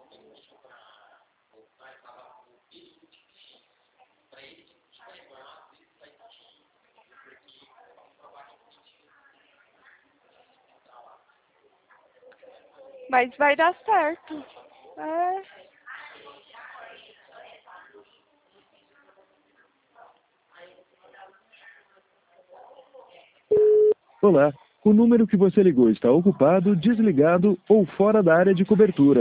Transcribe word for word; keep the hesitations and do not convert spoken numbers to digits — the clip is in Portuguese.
Mas vai dar certo. É. Olá, o número que você ligou está ocupado, desligado ou fora da área de cobertura.